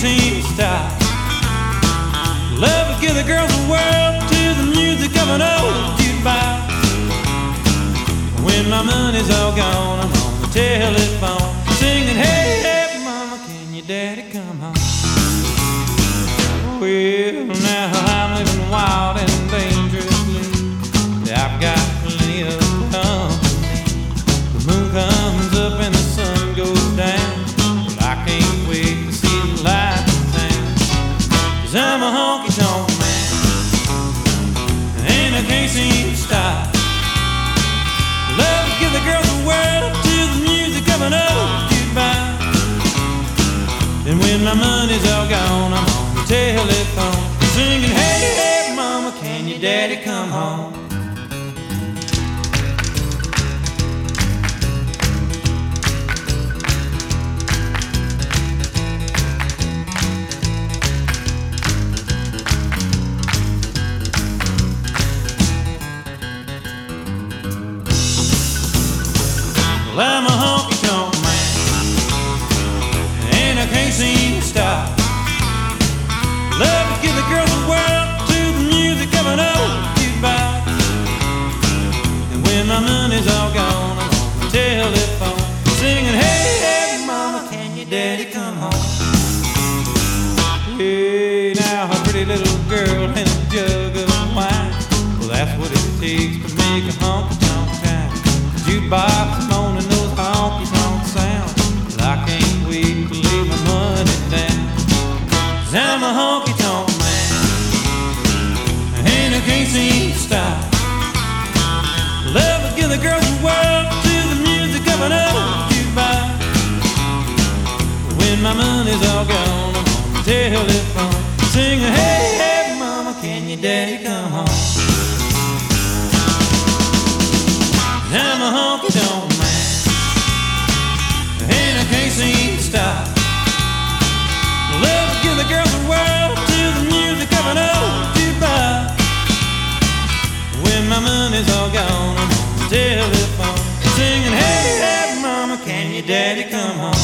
seem to stop. Love will give the girls the world to the music of an old jukebox. When my money's all gone, I'm on the telephone singing, hey, hey, mama, can your daddy come home? Well, now I'm living wild and dangerously. I've got plenty of company. The moon comes up and the sun goes down. Well, I can't wait to see the light in town. 'Cause I'm a honky-tonk man, and I can't seem to stop. Love to give the girls the world to the music of an old jukebox. And when my money's all gone, I'm on the telephone singing, hey, hey, mama, can your daddy come home? Well, I'm a honky-tonk man, and I can't seem to stop. Love to give the girls the world to the music of an old jukebox. And when my money's all gone, I'm on the telephone singing, hey, hey, mama, can your daddy come home? Hey, now a pretty little girl and a jug of wine. Well, that's what it takes to make a honky-tonk town. Jukebox moaning those honky-tonk sounds. Well, I can't wait to lay my money down. 'Cause I'm a honky-tonk man, and I can't seem to stop. Love to give the girls the world to the music of an old jukebox. When my money's all gone, I'm on the telephone singing, hey, hey, mama, can your daddy come home? I'm a honky-tonk man, and I can't seem to stop. Love to give the girls the world to the music of an old jukebox. When my money's all gone, I'm on the telephone singing, hey, hey, mama, can your daddy come home?